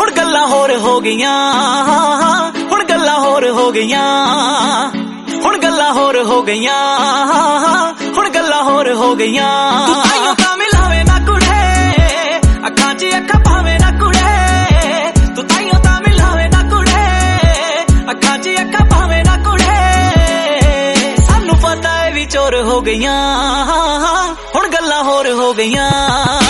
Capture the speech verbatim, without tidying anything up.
हुण गल्लां होर हो गईयां, हुण गल्लां होर हो गईयां, हुण गल्लां होर हो गईयां, हुण गल्लां होर हो गईयां। तू ताइयों तां मिलावे ना कुड़े, अखां च अखां पावे ना कुड़े, तू ताइयों तां मिलावे ना कुड़े, अखां च अखां पावे ना कुड़े। सानू पता है भी चोर हो गईयां, हुण गल्लां होर हो गईयां।